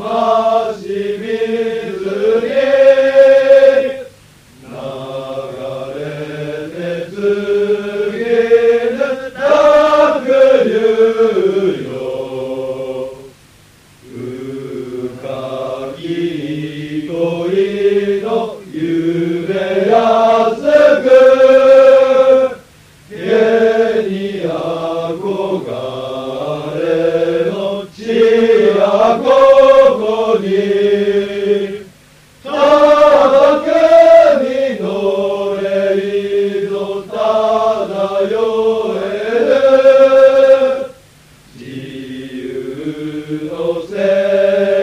し水に流れて過ぎぬ濁流よ深き恋の夢やすく家に憧れの地やここにただけにのれいぞ漂える自由のせ